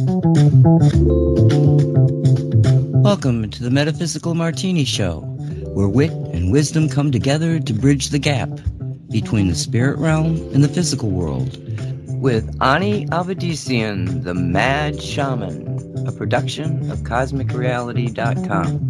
Welcome to the Metaphysical Martini Show, where wit and wisdom come together to bridge the gap between the spirit realm and the physical world. With Ani Avedissian, the Mad Shaman, a production of CosmicReality.com.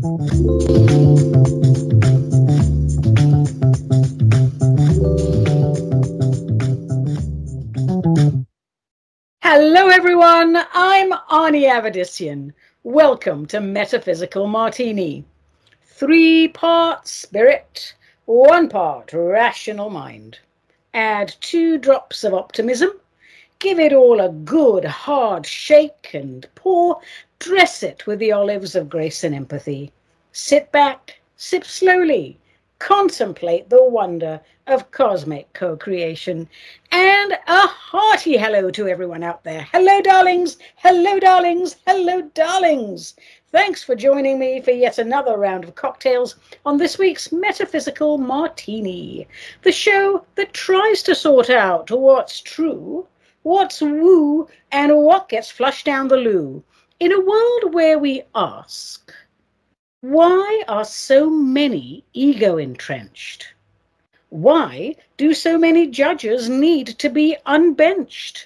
Hello everyone, I'm Ani Avedissian. Welcome to Metaphysical Martini. 3 parts spirit, 1 part rational mind. Add 2 drops of optimism. Give it all a good hard shake and pour. Dress it with the olives of grace and empathy. Sit back, sip slowly. Contemplate the wonder of cosmic co-creation. And a hearty hello to everyone out there. Hello, darlings. Hello, darlings. Hello, darlings. Thanks for joining me for yet another round of cocktails on this week's Metaphysical Martini, the show that tries to sort out what's true, what's woo, and what gets flushed down the loo, in a world where we ask, why are so many ego entrenched? Why do so many judges need to be unbenched?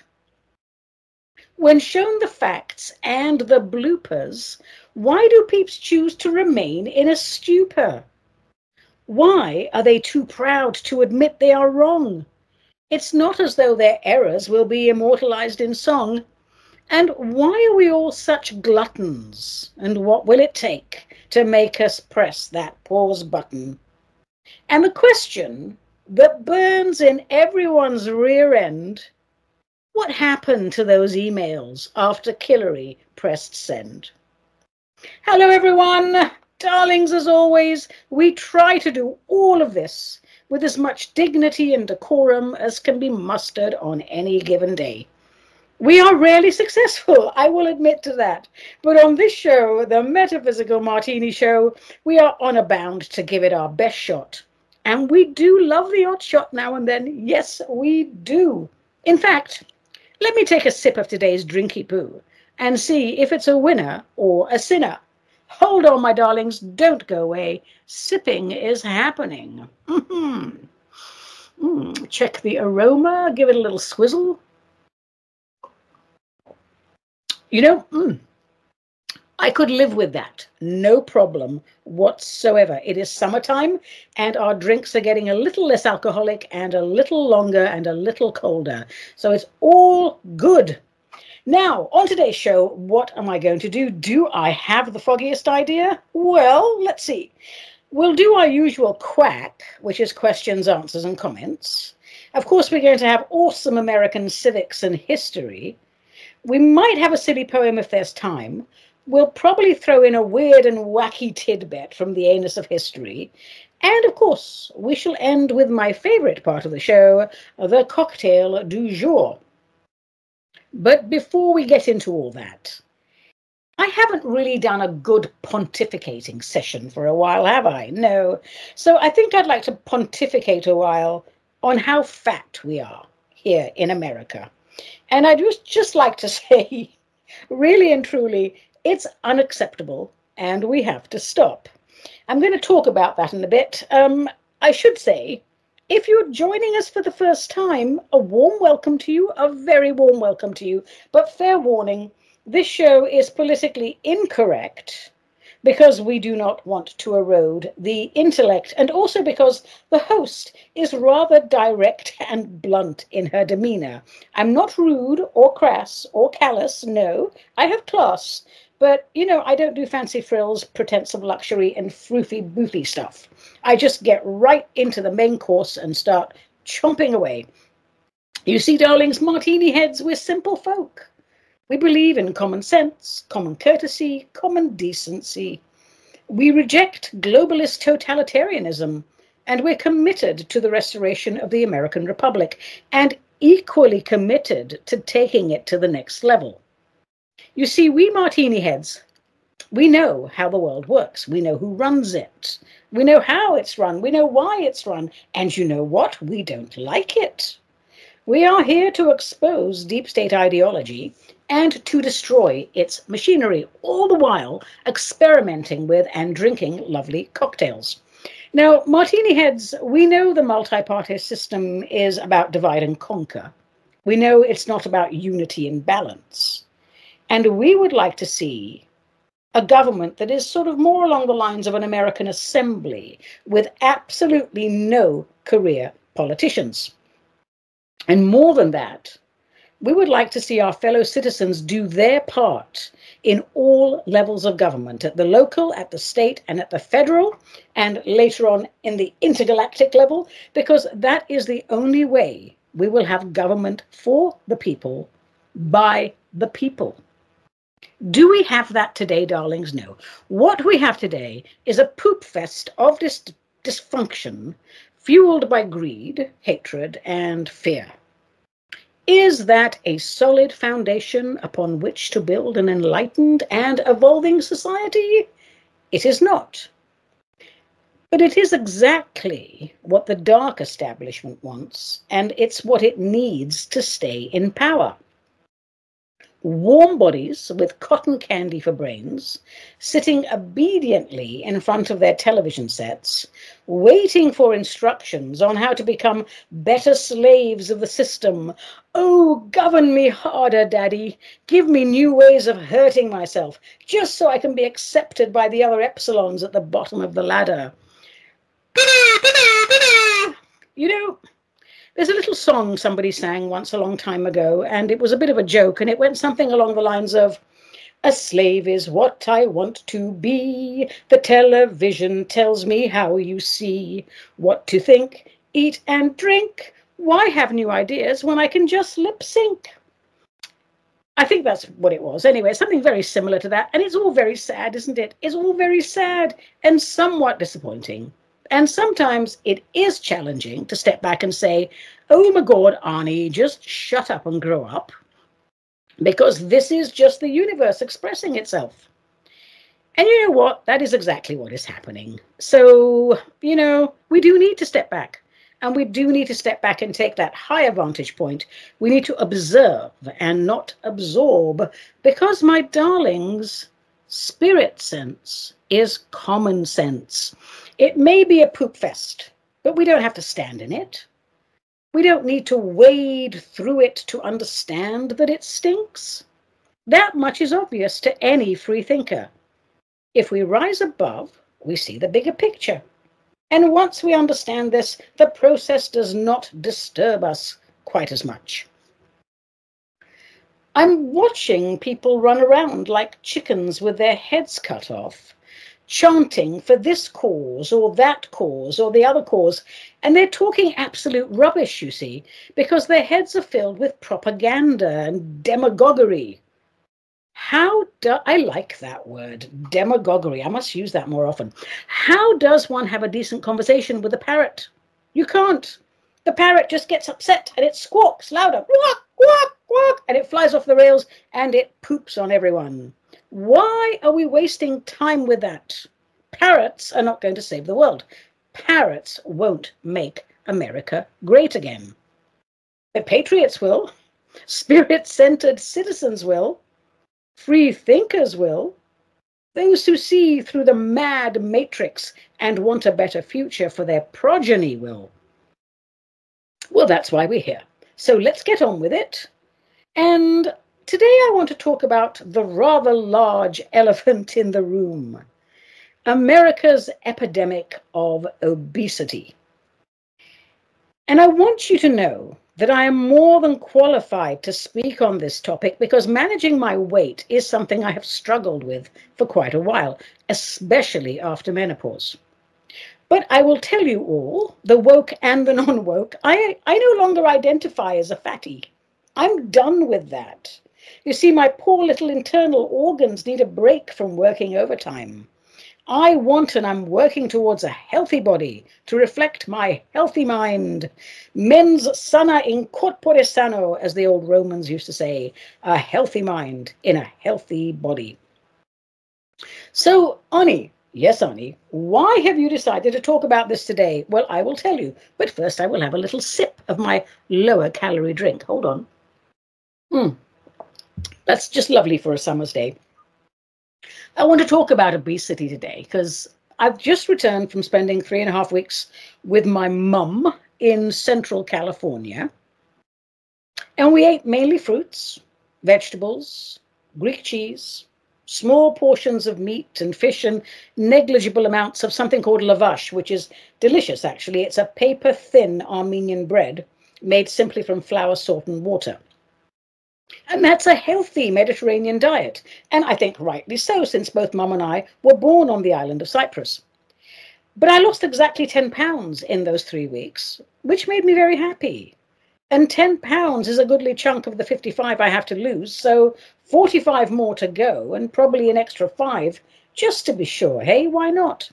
When shown the facts and the bloopers, why do peeps choose to remain in a stupor? Why are they too proud to admit they are wrong? It's not as though their errors will be immortalized in song. And why are we all such gluttons? And what will it take to make us press that pause button? And the question that burns in everyone's rear end, what happened to those emails after Killary pressed send? Hello everyone, darlings, as always, we try to do all of this with as much dignity and decorum as can be mustered on any given day. We are rarely successful, I will admit to that. But on this show, the Metaphysical Martini Show, we are honor bound to give it our best shot. And we do love the odd shot now and then. Yes, we do. In fact, let me take a sip of today's drinky poo and see if it's a winner or a sinner. Hold on, my darlings, don't go away. Sipping is happening. Check the aroma, give it a little swizzle. You know, I could live with that. No problem whatsoever. It is summertime and our drinks are getting a little less alcoholic and a little longer and a little colder. So it's all good. Now, on today's show, what am I going to do? Do I have the foggiest idea? Well, let's see. We'll do our usual quack, which is questions, answers, and comments. Of course, we're going to have awesome American civics and history. We might have a silly poem if there's time. We'll probably throw in a weird and wacky tidbit from the anus of history. And, of course, we shall end with my favorite part of the show, the cocktail du jour. But before we get into all that, I haven't really done a good pontificating session for a while, have I? No. So I think I'd like to pontificate a while on how fat we are here in America. And I'd just like to say, really and truly, it's unacceptable and we have to stop. I'm going to talk about that in a bit. I should say, if you're joining us for the first time, a warm welcome to you, a very warm welcome to you. But fair warning, this show is politically incorrect because we do not want to erode the intellect, and also because the host is rather direct and blunt in her demeanor. I'm not rude or crass or callous, no, I have class, but, you know, I don't do fancy frills, pretense of luxury, and froofy-boofy stuff. I just get right into the main course and start chomping away. You see, darlings, martini heads, we're simple folk. We believe in common sense, common courtesy, common decency. We reject globalist totalitarianism, and we're committed to the restoration of the American Republic, and equally committed to taking it to the next level. You see, we martini heads, we know how the world works. We know who runs it. We know how it's run. We know why it's run. And you know what? We don't like it. We are here to expose deep state ideology, and to destroy its machinery, all the while experimenting with and drinking lovely cocktails. Now, Martini heads, we know the multi-party system is about divide and conquer. We know it's not about unity and balance. And we would like to see a government that is sort of more along the lines of an American assembly with absolutely no career politicians. And more than that, we would like to see our fellow citizens do their part in all levels of government, at the local, at the state, and at the federal, and later on in the intergalactic level, because that is the only way we will have government for the people, by the people. Do we have that today, darlings? No. What we have today is a poop fest of dysfunction fueled by greed, hatred, and fear. Is that a solid foundation upon which to build an enlightened and evolving society? It is not. But it is exactly what the dark establishment wants, and it's what it needs to stay in power. Warm bodies with cotton candy for brains, sitting obediently in front of their television sets, waiting for instructions on how to become better slaves of the system. Oh, govern me harder, Daddy. Give me new ways of hurting myself, just so I can be accepted by the other epsilons at the bottom of the ladder. You know, there's a little song somebody sang once a long time ago, and it was a bit of a joke, and it went something along the lines of, "A slave is what I want to be. The television tells me how you see. What to think, eat and drink. Why have new ideas when I can just lip sync?" I think that's what it was. Anyway, something very similar to that. And it's all very sad, isn't it? It's all very sad and somewhat disappointing. And sometimes it is challenging to step back and say, oh my God, Arnie, just shut up and grow up. Because this is just the universe expressing itself. And you know what? That is exactly what is happening. So, we do need to step back. And we do need to step back and take that higher vantage point. We need to observe and not absorb. Because, my darlings, spirit sense is common sense. It may be a poop fest, but we don't have to stand in it. We don't need to wade through it to understand that it stinks. That much is obvious to any free thinker. If we rise above, we see the bigger picture. And once we understand this, the process does not disturb us quite as much. I'm watching people run around like chickens with their heads cut off, chanting for this cause or that cause or the other cause. And they're talking absolute rubbish, you see, because their heads are filled with propaganda and demagoguery. I like that word, demagoguery. I must use that more often. How does one have a decent conversation with a parrot? You can't. The parrot just gets upset and it squawks louder, quack, quack, quack, and it flies off the rails and it poops on everyone. Why are we wasting time with that? Parrots are not going to save the world. Parrots won't make America great again. The patriots will. Spirit-centered citizens will. Free thinkers will. Those who see through the mad matrix and want a better future for their progeny will. Well, that's why we're here. So let's get on with it. And today I want to talk about the rather large elephant in the room, America's epidemic of obesity. And I want you to know that I am more than qualified to speak on this topic because managing my weight is something I have struggled with for quite a while, especially after menopause. But I will tell you all, the woke and the non-woke, I no longer identify as a fatty. I'm done with that. You see, my poor little internal organs need a break from working overtime. I want and I'm working towards a healthy body to reflect my healthy mind. Mens sana in corpore sano, as the old Romans used to say, a healthy mind in a healthy body. So, Ani, yes, Ani, why have you decided to talk about this today? Well, I will tell you, but first I will have a little sip of my lower calorie drink. Hold on. That's just lovely for a summer's day. I want to talk about obesity today because I've just returned from spending 3.5 weeks with my mum in Central California. And we ate mainly fruits, vegetables, Greek cheese, small portions of meat and fish, and negligible amounts of something called lavash, which is delicious, actually. It's a paper-thin Armenian bread made simply from flour, salt, and water. And that's a healthy Mediterranean diet, and I think rightly so, since both Mum and I were born on the island of Cyprus. But I lost exactly 10 pounds in those 3 weeks, which made me very happy. And 10 pounds is a goodly chunk of the 55 I have to lose, so 45 more to go, and probably an extra 5, just to be sure. Hey, why not?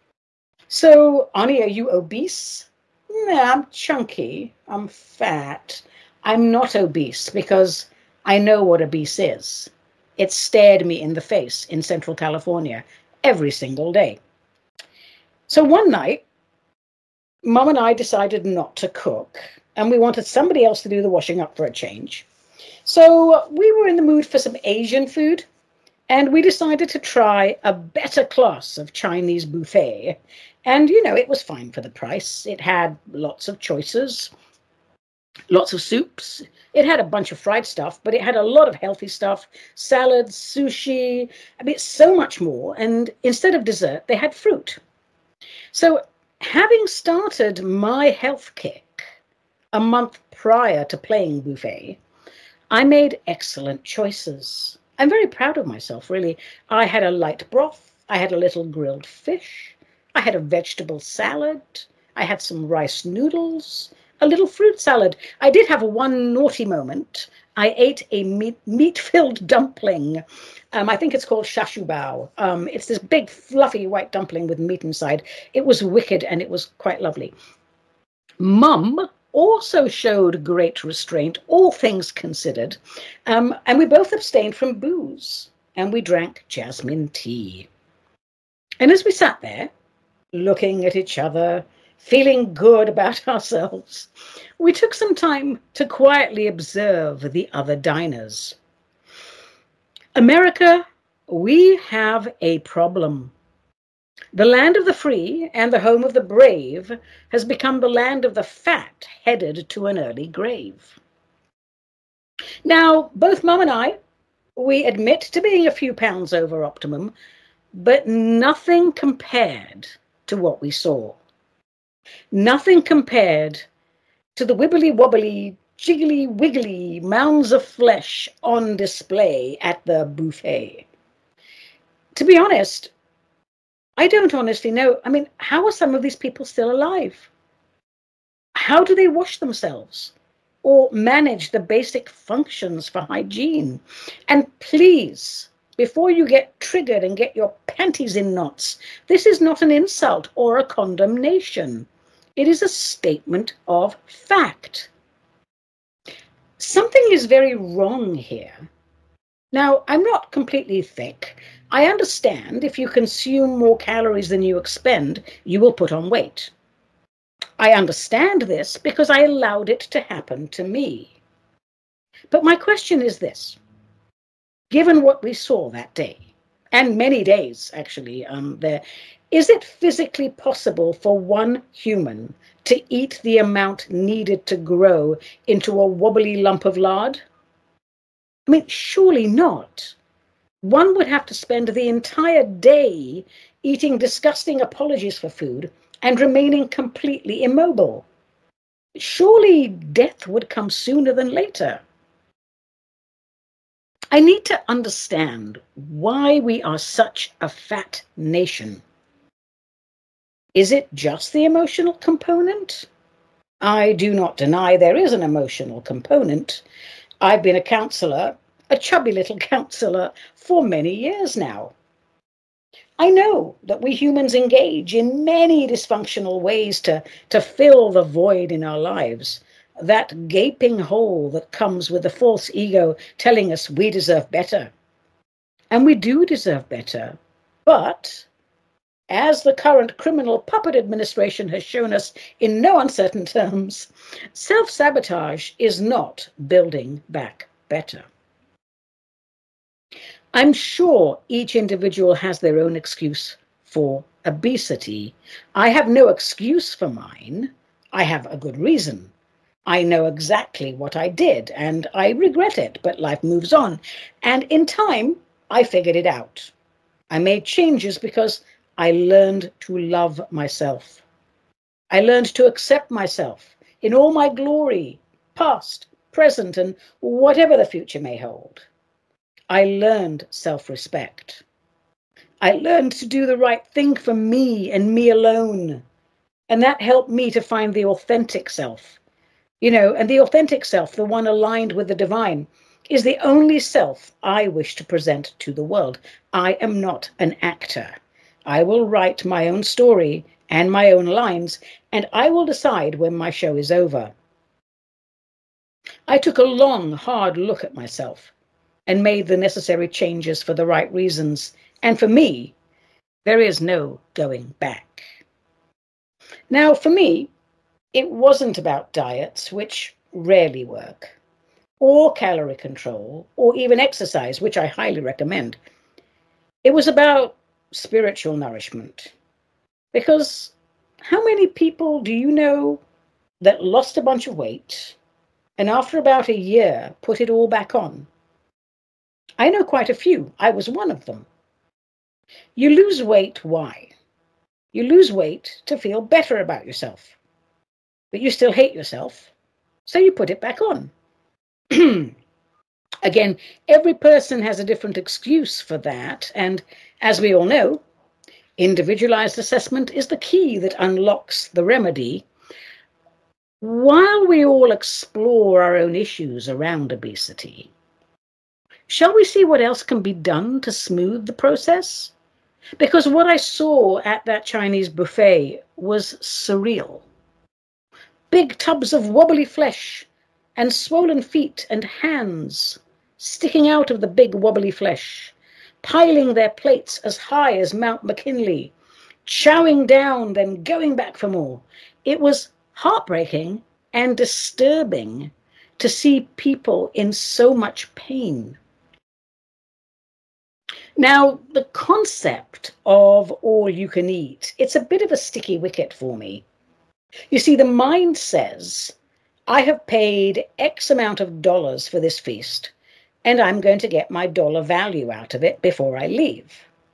So, Ani, are you obese? Nah, I'm chunky. I'm fat. I'm not obese because I know what obese is. It stared me in the face in Central California every single day. So one night, Mum and I decided not to cook, and we wanted somebody else to do the washing up for a change. So we were in the mood for some Asian food, and we decided to try a better class of Chinese buffet. And, it was fine for the price. It had lots of choices, lots of soups. It had a bunch of fried stuff, but it had a lot of healthy stuff, salads, sushi, so much more. And instead of dessert, they had fruit. So having started my health kick a month prior to playing buffet, I made excellent choices. I'm very proud of myself, really. I had a light broth. I had a little grilled fish. I had a vegetable salad. I had some rice noodles, a little fruit salad. I did have one naughty moment. I ate a meat-filled dumpling. I think it's called shashubao. It's this big, fluffy white dumpling with meat inside. It was wicked, and it was quite lovely. Mum also showed great restraint, all things considered, and we both abstained from booze, and we drank jasmine tea. And as we sat there, looking at each other, feeling good about ourselves, we took some time to quietly observe the other diners. America, we have a problem. The land of the free and the home of the brave has become the land of the fat, headed to an early grave. Now, both Mum and I, we admit to being a few pounds over optimum, but nothing compared to what we saw. Nothing compared to the wibbly-wobbly, jiggly-wiggly mounds of flesh on display at the buffet. To be honest, I don't honestly know. How are some of these people still alive? How do they wash themselves or manage the basic functions for hygiene? And please, before you get triggered and get your panties in knots, this is not an insult or a condemnation. It is a statement of fact. Something is very wrong here. Now, I'm not completely thick. I understand if you consume more calories than you expend, you will put on weight. I understand this because I allowed it to happen to me. But my question is this. Given what we saw that day, and many days actually, is it physically possible for one human to eat the amount needed to grow into a wobbly lump of lard? Surely not. One would have to spend the entire day eating disgusting apologies for food and remaining completely immobile. Surely death would come sooner than later. I need to understand why we are such a fat nation. Is it just the emotional component? I do not deny there is an emotional component. I've been a counselor, a chubby little counselor, for many years now. I know that we humans engage in many dysfunctional ways to fill the void in our lives, that gaping hole that comes with the false ego telling us we deserve better. And we do deserve better. But, as the current criminal puppet administration has shown us in no uncertain terms, self-sabotage is not building back better. I'm sure each individual has their own excuse for obesity. I have no excuse for mine. I have a good reason. I know exactly what I did, and I regret it, but life moves on. And in time, I figured it out. I made changes because I learned to love myself. I learned to accept myself in all my glory, past, present, and whatever the future may hold. I learned self-respect. I learned to do the right thing for me and me alone. And that helped me to find the authentic self. And the authentic self, the one aligned with the divine, is the only self I wish to present to the world. I am not an actor. I will write my own story and my own lines, and I will decide when my show is over. I took a long, hard look at myself and made the necessary changes for the right reasons. And for me, there is no going back. Now, for me, it wasn't about diets, which rarely work, or calorie control, or even exercise, which I highly recommend. It was about spiritual nourishment. Because how many people do you know that lost a bunch of weight and after about a year put it all back on? I know quite a few. I was one of them. You lose weight, why? You lose weight to feel better about yourself. But you still hate yourself, so you put it back on. Again, every person has a different excuse for that, and as we all know, individualized assessment is the key that unlocks the remedy. While we all explore our own issues around obesity, shall we see what else can be done to smooth the process? Because what I saw at that Chinese buffet was surreal. Big tubs of wobbly flesh and swollen feet and hands sticking out of the big wobbly flesh, piling their plates as high as Mount McKinley, chowing down, then going back for more. It was heartbreaking and disturbing to see people in so much pain. Now, the concept of all you can eat, it's a bit of a sticky wicket for me. You see, the mind says, I have paid X amount of dollars for this feast, and I'm going to get my dollar value out of it before I leave.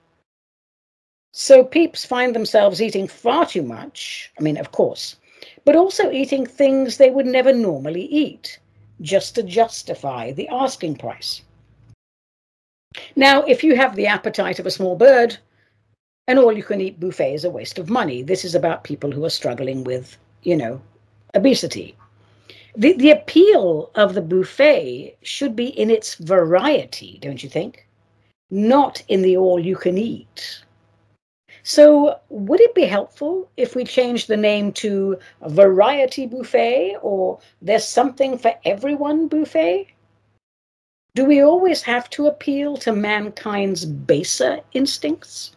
So peeps find themselves eating far too much, of course, but also eating things they would never normally eat, just to justify the asking price. Now, if you have the appetite of a small bird, an all-you-can-eat buffet is a waste of money. This is about people who are struggling with, obesity. The appeal of the buffet should be in its variety, don't you think? Not in the all-you-can-eat. So would it be helpful if we changed the name to Variety Buffet or There's Something for Everyone Buffet? Do we always have to appeal to mankind's baser instincts?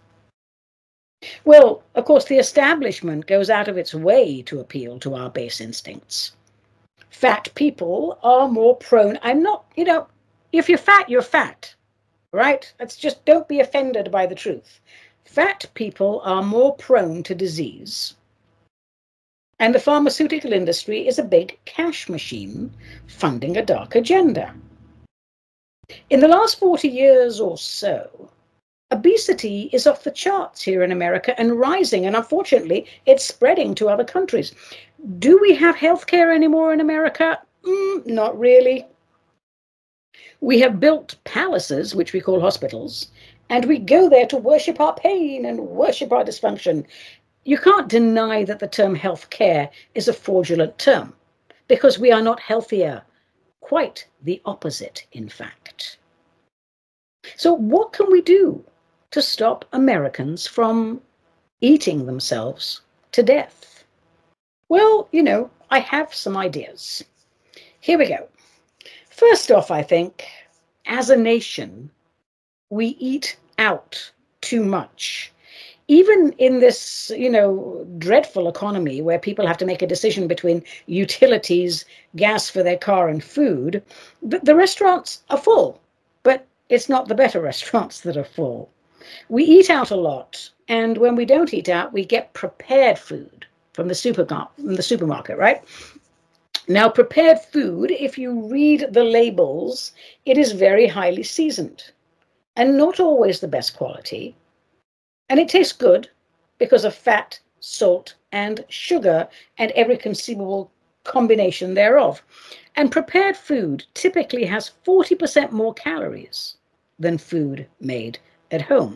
Well, of course, the establishment goes out of its way to appeal to our base instincts. Fat people are more prone. If you're fat, right? Don't be offended by the truth. Fat people are more prone to disease. And the pharmaceutical industry is a big cash machine funding a dark agenda. In the last 40 years or so, obesity is off the charts here in America and rising, and unfortunately, it's spreading to other countries. Do we have healthcare anymore in America? Not really. We have built palaces, which we call hospitals, and we go there to worship our pain and worship our dysfunction. You can't deny that the term healthcare is a fraudulent term, because we are not healthier. Quite the opposite, in fact. So what can we do to stop Americans from eating themselves to death? Well, I have some ideas. Here we go. First off, I think, as a nation, we eat out too much. Even in this, dreadful economy where people have to make a decision between utilities, gas for their car, and food, the restaurants are full. But It's not the better restaurants that are full. We eat out a lot, and when we don't eat out, we get prepared food from the supermarket, right? Now, prepared food, if you read the labels, it is very highly seasoned and not always the best quality. And it tastes good because of fat, salt, and sugar, and every conceivable combination thereof. And prepared food typically has 40% more calories than food made at home.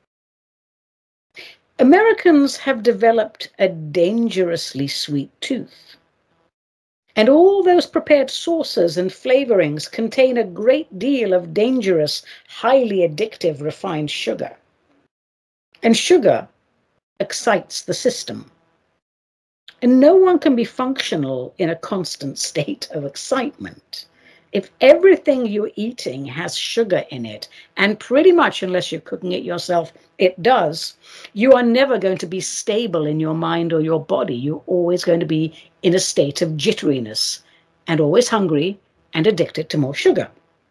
Americans have developed a dangerously sweet tooth. And all those prepared sauces and flavorings contain a great deal of dangerous, highly addictive refined sugar. And sugar excites the system. And no one can be functional in a constant state of excitement. If everything you're eating has sugar in it, and pretty much unless you're cooking it yourself, it does, you are never going to be stable in your mind or your body. You're always going to be in a state of jitteriness and always hungry and addicted to more sugar.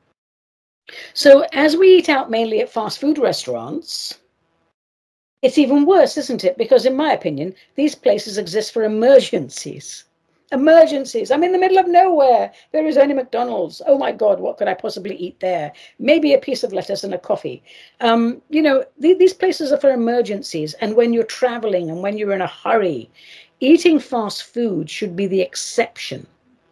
So as we eat out mainly at fast food restaurants, it's even worse, isn't it? Because in my opinion, these places exist for emergencies. Emergencies. I'm in the middle of nowhere. There is only McDonald's. Oh my God, what could I possibly eat there? Maybe a piece of lettuce and a coffee. These places are for emergencies. And when you're traveling and when you're in a hurry, eating fast food should be the exception,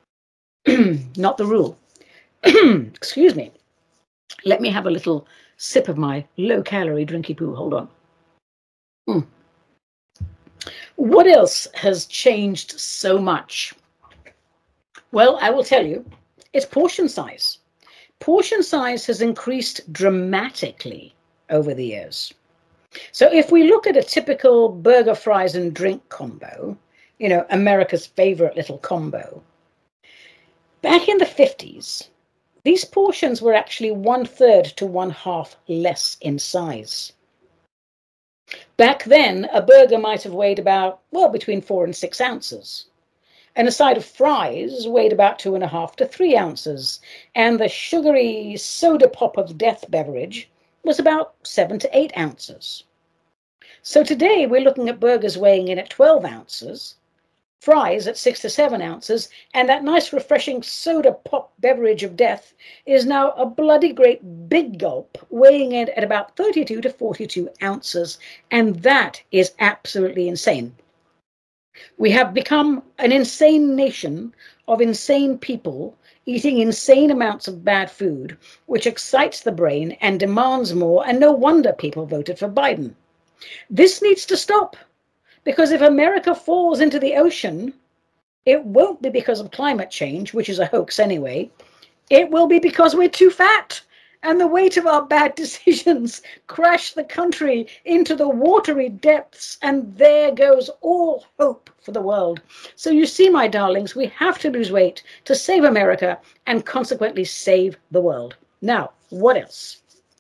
not the rule. Excuse me. Let me have a little sip of my low-calorie drinky poo. Hold on. What else has changed so much? Well, I will tell you, it's portion size. Portion size has increased dramatically over the years. So if we look at a typical burger, fries, and drink combo, America's favorite little combo, back in the 50s, these portions were actually 1/3 to 1/2 less in size. Back then, a burger might have weighed about, between 4 and 6 ounces. And a side of fries weighed about 2.5 to 3 ounces. And the sugary soda pop of death beverage was about 7 to 8 ounces. So today we're looking at burgers weighing in at 12 ounces, fries at 6 to 7 ounces, and that nice refreshing soda pop beverage of death is now a bloody great big gulp weighing in at about 32 to 42 ounces, and that is absolutely insane. We have become an insane nation of insane people eating insane amounts of bad food, which excites the brain and demands more, and no wonder people voted for Biden. This needs to stop. Because if America falls into the ocean, it won't be because of climate change, which is a hoax anyway. It will be because we're too fat, and the weight of our bad decisions crash the country into the watery depths, and there goes all hope for the world. So you see, my darlings, we have to lose weight to save America and consequently save the world. Now, what else?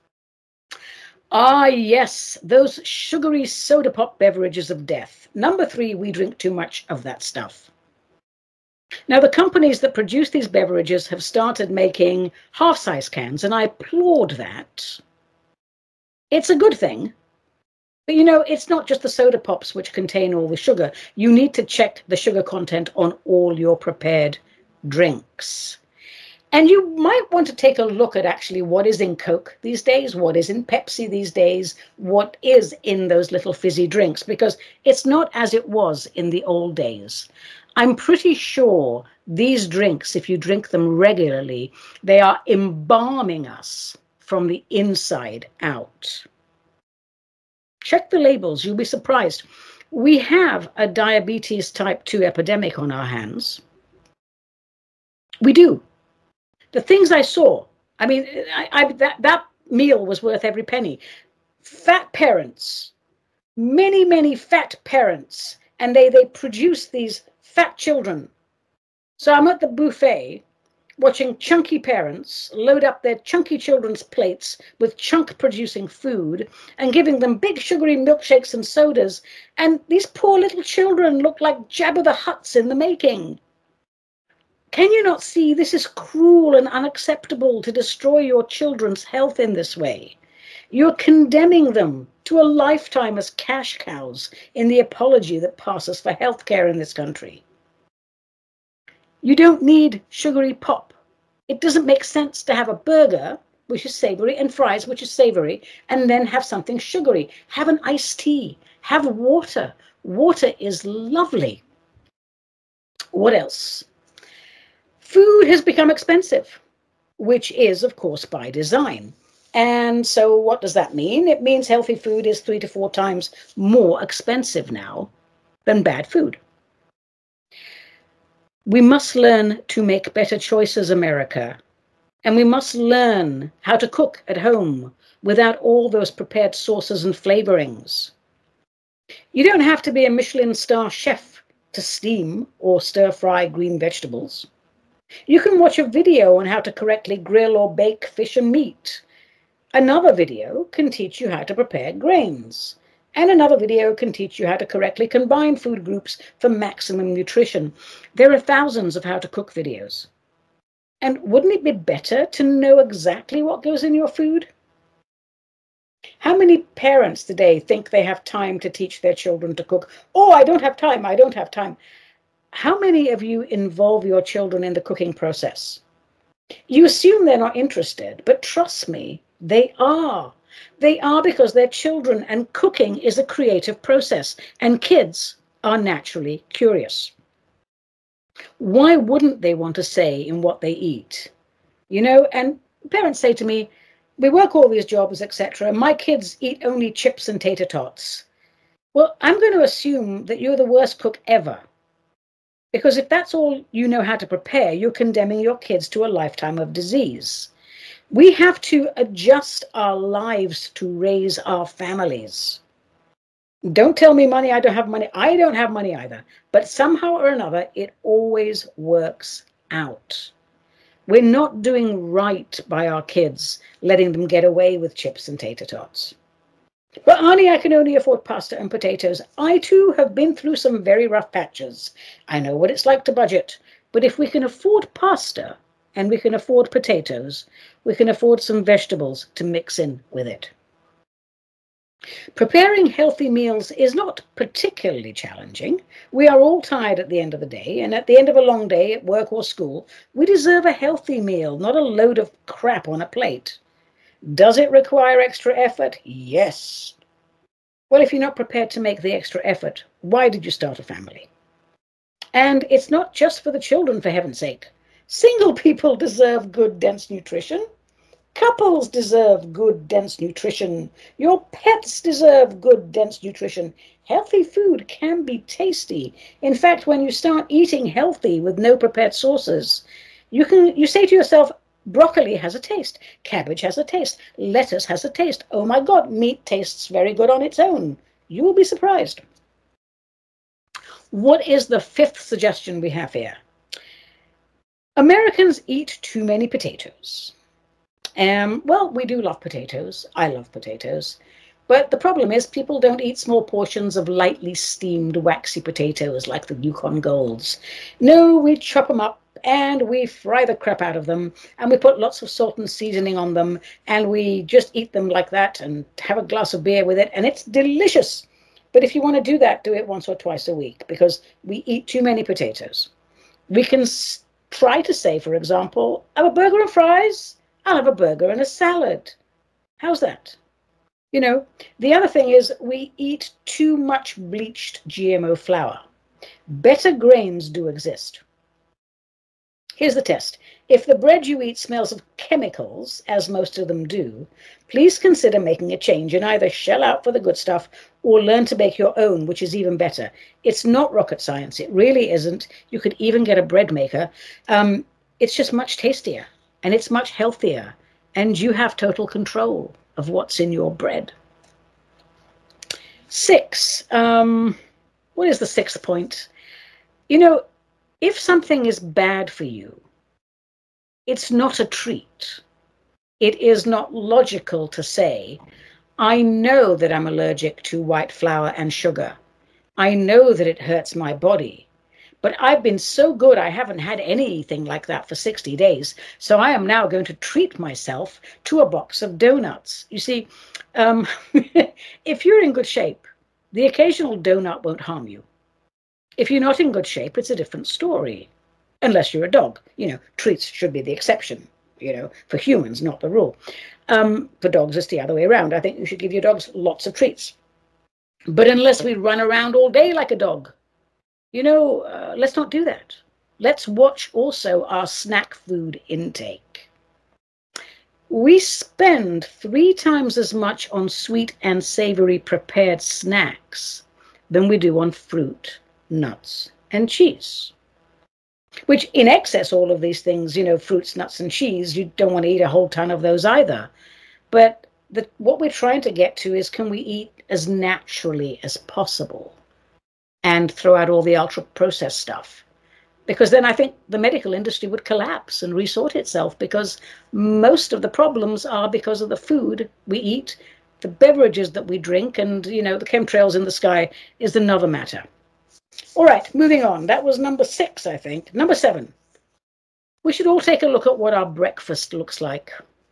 Ah, yes, those sugary soda pop beverages of death. Number 3, we drink too much of that stuff. Now, the companies that produce these beverages have started making half-size cans, and I applaud that. It's a good thing. But, it's not just the soda pops which contain all the sugar. You need to check the sugar content on all your prepared drinks. And you might want to take a look at actually what is in Coke these days, what is in Pepsi these days, what is in those little fizzy drinks, because it's not as it was in the old days. I'm pretty sure these drinks, if you drink them regularly, they are embalming us from the inside out. Check the labels, you'll be surprised. We have a diabetes type 2 epidemic on our hands. We do. The things I saw, that meal was worth every penny. Fat parents, many, many fat parents, and they produce these fat children. So I'm at the buffet watching chunky parents load up their chunky children's plates with chunk-producing food and giving them big sugary milkshakes and sodas, and these poor little children look like Jabba the Hutts in the making. Can you not see this is cruel and unacceptable to destroy your children's health in this way? You're condemning them to a lifetime as cash cows in the apology that passes for healthcare in this country. You don't need sugary pop. It doesn't make sense to have a burger, which is savory, and fries, which is savory, and then have something sugary. Have an iced tea. Have water. Water is lovely. What else? Food has become expensive, which is, of course, by design. And so what does that mean? It means healthy food is 3 to 4 times more expensive now than bad food. We must learn to make better choices, America. And we must learn how to cook at home without all those prepared sauces and flavorings. You don't have to be a Michelin star chef to steam or stir fry green vegetables. You can watch a video on how to correctly grill or bake fish and meat. Another video can teach you how to prepare grains. And another video can teach you how to correctly combine food groups for maximum nutrition. There are thousands of how to cook videos. And wouldn't it be better to know exactly what goes in your food? How many parents today think they have time to teach their children to cook? Oh, I don't have time. I don't have time. How many of you involve your children in the cooking process? You assume they're not interested, but trust me, they are. They are because they're children, and cooking is a creative process, and kids are naturally curious. Why wouldn't they want to say in what they eat? You know, and parents say to me, we work all these jobs, etc. My kids eat only chips and tater tots. Well, I'm going to assume that you're the worst cook ever. Because if that's all you know how to prepare, you're condemning your kids to a lifetime of disease. We have to adjust our lives to raise our families. Don't tell me money, I don't have money. I don't have money either. But somehow or another, it always works out. We're not doing right by our kids, letting them get away with chips and tater tots. But Arnie, I can only afford pasta and potatoes. I too have been through some very rough patches. I know what it's like to budget. But if we can afford pasta and we can afford potatoes, we can afford some vegetables to mix in with it. Preparing healthy meals is not particularly challenging. We are all tired at the end of the day, and at the end of a long day at work or school, we deserve a healthy meal, not a load of crap on a plate. Does it require extra effort? Yes. Well, if you're not prepared to make the extra effort, why did you start a family? And it's not just for the children, for heaven's sake. Single people deserve good, dense nutrition. Couples deserve good, dense nutrition. Your pets deserve good, dense nutrition. Healthy food can be tasty. In fact, when you start eating healthy with no prepared sauces, you say to yourself, broccoli has a taste, cabbage has a taste, lettuce has a taste. Oh my God, meat tastes very good on its own. You will be surprised. What is the 5th suggestion we have here? Americans eat too many potatoes. Well, we do love potatoes. I love potatoes. But the problem is people don't eat small portions of lightly steamed waxy potatoes like the Yukon Golds. No, we chop them up and we fry the crap out of them, and we put lots of salt and seasoning on them, and we just eat them like that and have a glass of beer with it, and it's delicious. But if you want to do that, do it once or twice a week, because we eat too many potatoes. We can try to say, for example, I have a burger and fries. I'll have a burger and a salad. How's that? You know, the other thing is we eat too much bleached GMO flour. Better grains do exist. Here's the test. If the bread you eat smells of chemicals, as most of them do, please consider making a change and either shell out for the good stuff or learn to make your own, which is even better. It's not rocket science. It really isn't. You could even get a bread maker. It's just much tastier and it's much healthier, and you have total control of what's in your bread. 6. What is the 6th point? You know, if something is bad for you, it's not a treat. It is not logical to say, I know that I'm allergic to white flour and sugar. I know that it hurts my body, But I've been so good, I haven't had anything like that for 60 days. So I am now going to treat myself to a box of donuts. You see, if you're in good shape, the occasional donut won't harm you. If you're not in good shape, it's a different story. Unless you're a dog. Treats should be the exception. For humans, not the rule. For dogs, it's the other way around. I think you should give your dogs lots of treats. But unless we run around all day like a dog, let's not do that. Let's watch also our snack food intake. We spend 3 times as much on sweet and savory prepared snacks than we do on fruit, nuts, and cheese. Which in excess, all of these things, fruits, nuts, and cheese, you don't want to eat a whole ton of those either. But what we're trying to get to is, can we eat as naturally as possible and throw out all the ultra-processed stuff? Because then I think the medical industry would collapse and resort itself, because most of the problems are because of the food we eat, the beverages that we drink, and, the chemtrails in the sky is another matter. All right, moving on. That was number 6, I think. Number 7. We should all take a look at what our breakfast looks like.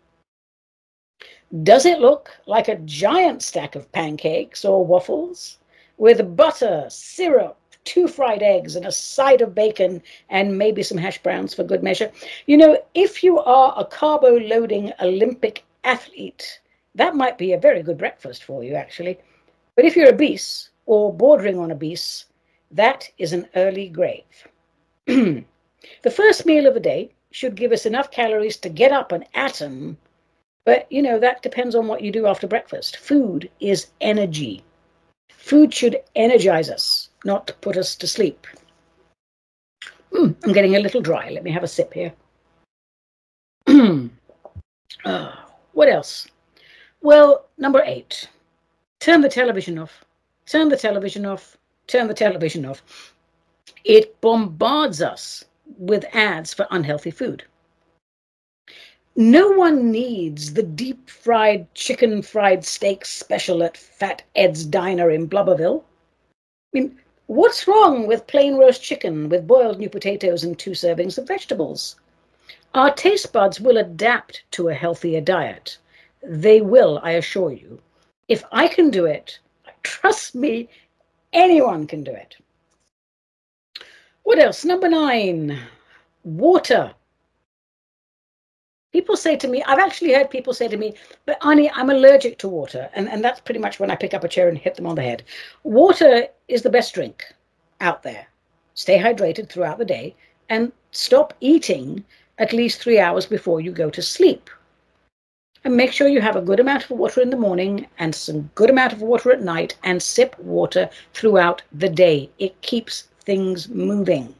Does it look like a giant stack of pancakes or waffles with butter, syrup, 2 fried eggs, and a side of bacon, and maybe some hash browns for good measure? If you are a carbo-loading Olympic athlete, that might be a very good breakfast for you, actually. But if you're obese or bordering on obese, that is an early grave. The first meal of the day should give us enough calories to get up an atom, but, that depends on what you do after breakfast. Food is energy. Food should energize us, not put us to sleep. I'm getting a little dry. Let me have a sip here. What else? Well, number 8. Turn the television off. Turn the television off. Turn the television off. It bombards us with ads for unhealthy food. No one needs the deep fried chicken fried steak special at Fat Ed's Diner in Blubberville. What's wrong with plain roast chicken with boiled new potatoes and 2 servings of vegetables? Our taste buds will adapt to a healthier diet. They will, I assure you. If I can do it, trust me, anyone can do it. What else? Number 9, water. People say to me, I've actually heard people say to me, but Ani, I'm allergic to water. And that's pretty much when I pick up a chair and hit them on the head. Water is the best drink out there. Stay hydrated throughout the day and stop eating at least 3 hours before you go to sleep. And make sure you have a good amount of water in the morning and some good amount of water at night, and sip water throughout the day. It keeps things moving.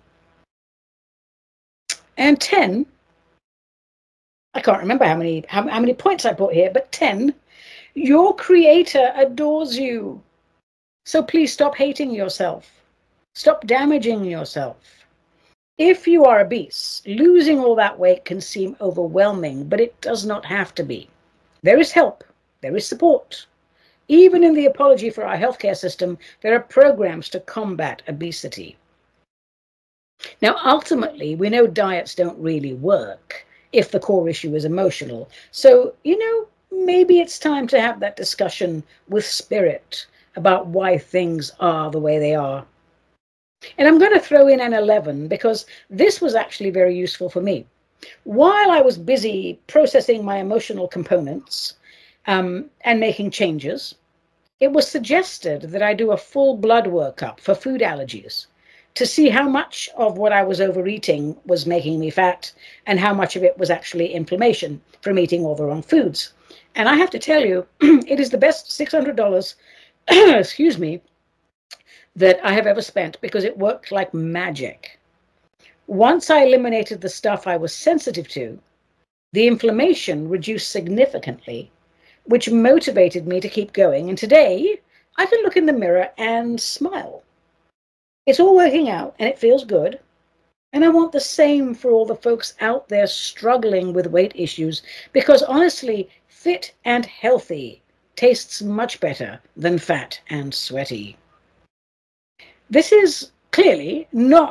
And 10, I can't remember how many points I put here, but 10, your creator adores you. So please stop hating yourself. Stop damaging yourself. If you are obese, losing all that weight can seem overwhelming, but it does not have to be. There is help. There is support. Even in the apology for our healthcare system, there are programs to combat obesity. Now, ultimately, we know diets don't really work if the core issue is emotional. So, maybe it's time to have that discussion with spirit about why things are the way they are. And I'm going to throw in an 11, because this was actually very useful for me. While I was busy processing my emotional components and making changes, it was suggested that I do a full blood workup for food allergies to see how much of what I was overeating was making me fat and how much of it was actually inflammation from eating all the wrong foods. And I have to tell you, it is the best $600, excuse me, that I have ever spent, because it worked like magic. Once I eliminated the stuff I was sensitive to, the inflammation reduced significantly, which motivated me to keep going. And today, I can look in the mirror and smile. It's all working out, and it feels good. And I want the same for all the folks out there struggling with weight issues, because honestly, fit and healthy tastes much better than fat and sweaty. This is clearly not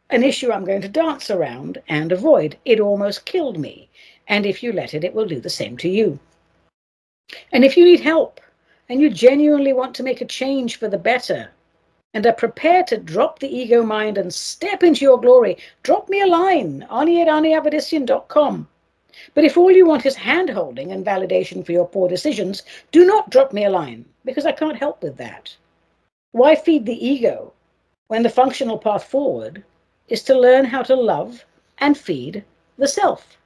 an issue I'm going to dance around and avoid. It almost killed me. And if you let it, it will do the same to you. And if you need help and you genuinely want to make a change for the better and are prepared to drop the ego mind and step into your glory, drop me a line, ani@aniavedissian.com. But if all you want is hand-holding and validation for your poor decisions, do not drop me a line, because I can't help with that. Why feed the ego when the functional path forward is to learn how to love and feed the self?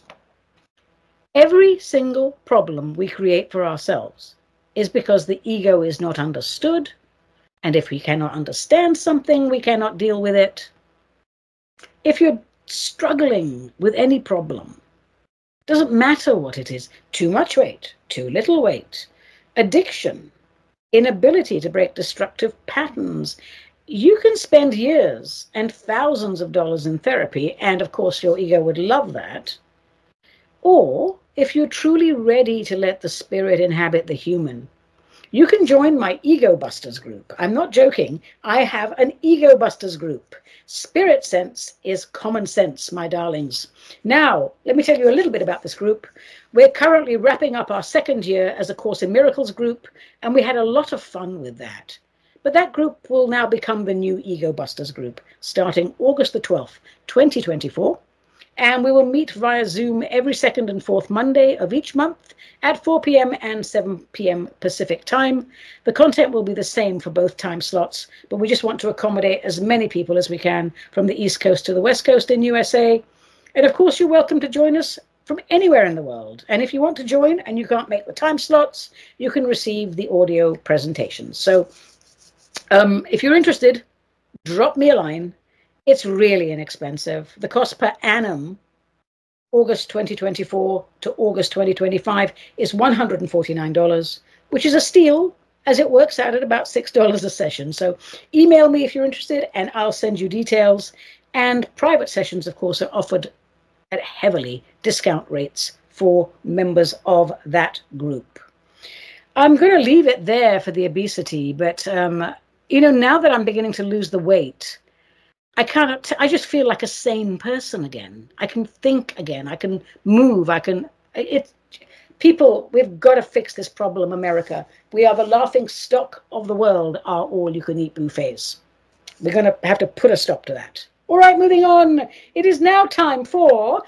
Every single problem we create for ourselves is because the ego is not understood, and if we cannot understand something, we cannot deal with it. If you're struggling with any problem, doesn't matter what it is, too much weight, too little weight, addiction, inability to break destructive patterns, you can spend years and thousands of dollars in therapy, and of course your ego would love that. Or if you're truly ready to let the spirit inhabit the human, you can join my Ego Busters group. I'm not joking. I have an Ego Busters group. Spirit sense is common sense, my darlings. Now, let me tell you a little bit about this group. We're currently wrapping up our second year as a Course in Miracles group, and we had a lot of fun with that. But that group will now become the new Ego Busters group, starting August the 12th, 2024. And we will meet via Zoom every second and fourth Monday of each month at 4 p.m. and 7 p.m. Pacific time. The content will be the same for both time slots, but we just want to accommodate as many people as we can from the East Coast to the West Coast in USA. And of course, you're welcome to join us from anywhere in the world. And if you want to join and you can't make the time slots, you can receive the audio presentations. So if you're interested, drop me a line. It's really inexpensive. The cost per annum, August 2024 to August 2025, is $149, which is a steal, as it works out at about $6 a session. So email me if you're interested, and I'll send you details. And private sessions, of course, are offered at heavily discount rates for members of that group. I'm going to leave it there for the obesity, but, now that I'm beginning to lose the weight, I just feel like a sane person again. I can think again. I can move. People, we've got to fix this problem, America. We are the laughing stock of the world, our all-you-can-eat buffets. We're going to have to put a stop to that. All right, moving on. It is now time for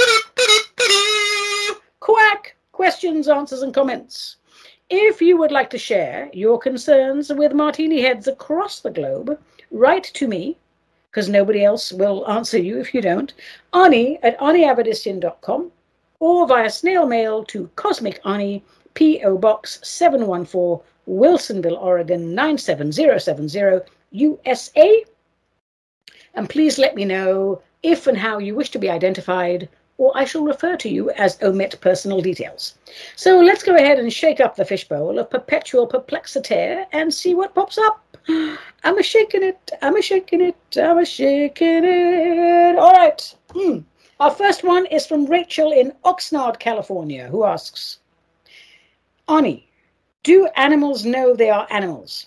Quack questions, answers, and comments. If you would like to share your concerns with Martini heads across the globe, write to me, because nobody else will answer you if you don't, ani@aniavedissian.com, or via snail mail to Cosmic Ani, P.O. Box 714, Wilsonville, Oregon 97070, USA. And please let me know if and how you wish to be identified, or I shall refer to you as omit personal details. So let's go ahead and shake up the fishbowl of perpetual perplexity and see what pops up. I'm a shaking it. All right. Our first one is from Rachel in Oxnard, California, who asks, Ani, do animals know they are animals?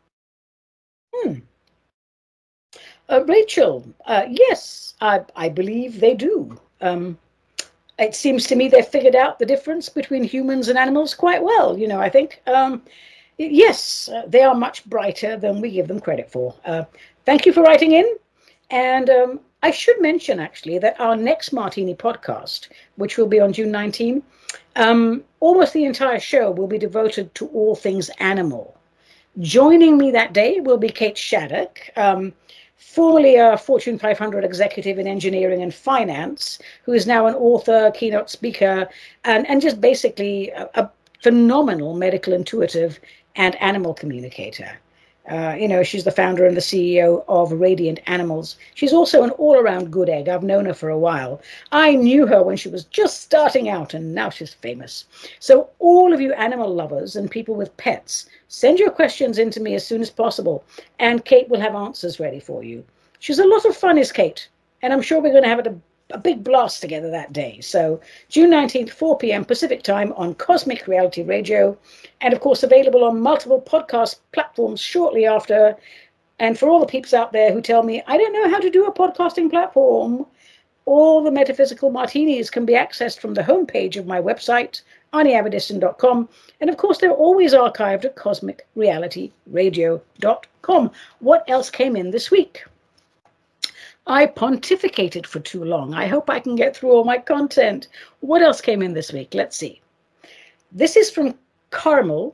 Rachel, yes, I believe they do. It seems to me they've figured out the difference between humans and animals quite well, I think. Yes, they are much brighter than we give them credit for. Thank you for writing in. And I should mention, actually, that our next Martini podcast, which will be on June 19, almost the entire show will be devoted to all things animal. Joining me that day will be Kate Shattuck, formerly a Fortune 500 executive in engineering and finance, who is now an author, keynote speaker, and just basically a phenomenal medical intuitive and animal communicator. She's the founder and the CEO of Radiant Animals. She's also an all-around good egg. I've known her for a while. I knew her when she was just starting out, and now she's famous. So all of you animal lovers and people with pets, send your questions in to me as soon as possible, and Kate will have answers ready for you. She's a lot of fun, is Kate, and I'm sure we're going to have a big blast together that day. So June 19th, 4 p.m. Pacific time on Cosmic Reality Radio, and of course available on multiple podcast platforms shortly after. And for all the peeps out there who tell me, I don't know how to do a podcasting platform, all the Metaphysical Martinis can be accessed from the homepage of my website, AniAvedissian.com. And of course, they're always archived at CosmicRealityRadio.com. What else came in this week? I pontificated for too long. I hope I can get through all my content. What else came in this week? Let's see. This is from Carmel,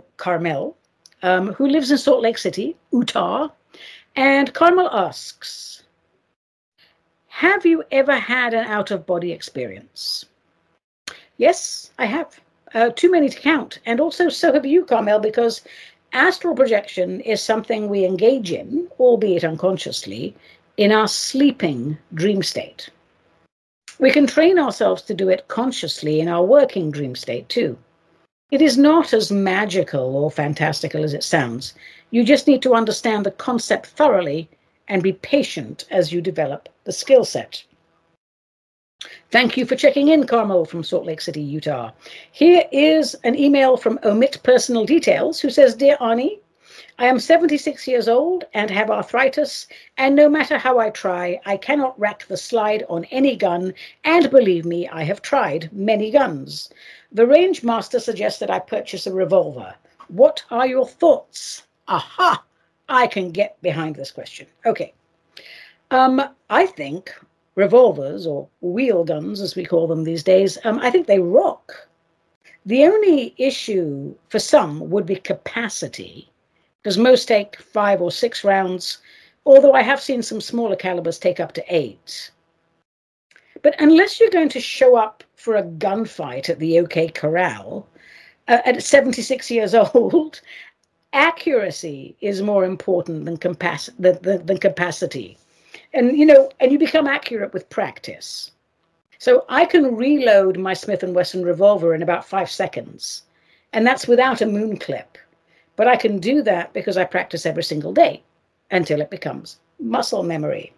who lives in Salt Lake City, Utah. And Carmel asks, have you ever had an out-of-body experience? Yes, I have. Too many to count. And also so have you, Carmel, because astral projection is something we engage in, albeit unconsciously, in our sleeping dream state. We can train ourselves to do it consciously in our working dream state too. It is not as magical or fantastical as it sounds. You just need to understand the concept thoroughly and be patient as you develop the skill set. Thank you for checking in, Carmel from Salt Lake City, Utah. Here is an email from Omit Personal Details, who says, Dear Ani, I am 76 years old and have arthritis, and no matter how I try, I cannot rack the slide on any gun, and believe me, I have tried many guns. The range master suggests that I purchase a revolver. What are your thoughts? Aha! I can get behind this question. Okay. I think revolvers, or wheel guns as we call them these days, I think they rock. The only issue for some would be capacity, because most take 5 or 6 rounds, although I have seen some smaller calibers take up to 8. But unless you're going to show up for a gunfight at the OK Corral at 76 years old, accuracy is more important than capacity. And, you become accurate with practice. So I can reload my Smith & Wesson revolver in about 5 seconds, and that's without a moon clip. But I can do that because I practice every single day until it becomes muscle memory.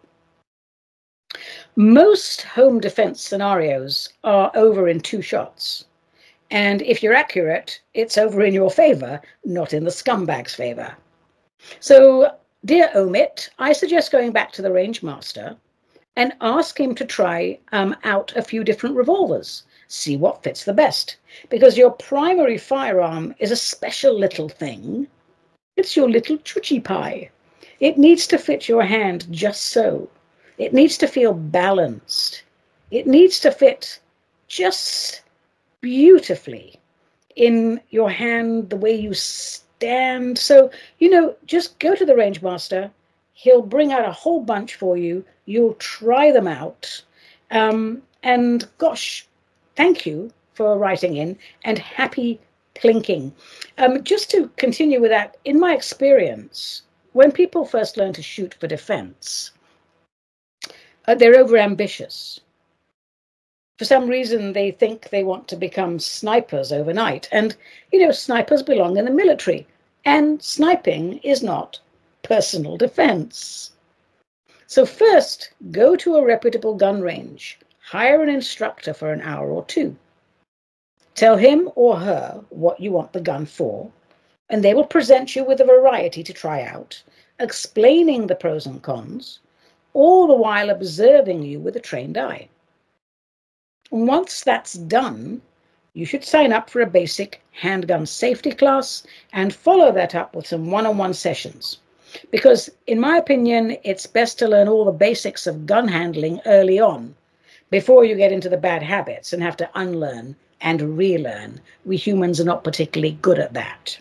Most home defense scenarios are over in 2 shots. And if you're accurate, it's over in your favor, not in the scumbag's favor. So, dear Omit, I suggest going back to the range master and ask him to try out a few different revolvers. See what fits the best. Because your primary firearm is a special little thing. It's your little chuchi pie. It needs to fit your hand just so. It needs to feel balanced. It needs to fit just beautifully in your hand, the way you stand. So, just go to the range master. He'll bring out a whole bunch for you. You'll try them out. And gosh, thank you for writing in, and happy plinking. Just to continue with that, in my experience, when people first learn to shoot for defense, they're overambitious. For some reason, they think they want to become snipers overnight. And, snipers belong in the military. And sniping is not personal defense. So first, go to a reputable gun range. Hire an instructor for an hour or 2. Tell him or her what you want the gun for, and they will present you with a variety to try out, explaining the pros and cons, all the while observing you with a trained eye. Once that's done, you should sign up for a basic handgun safety class and follow that up with some one-on-one sessions. Because, in my opinion, it's best to learn all the basics of gun handling early on, before you get into the bad habits and have to unlearn and relearn. We humans are not particularly good at that.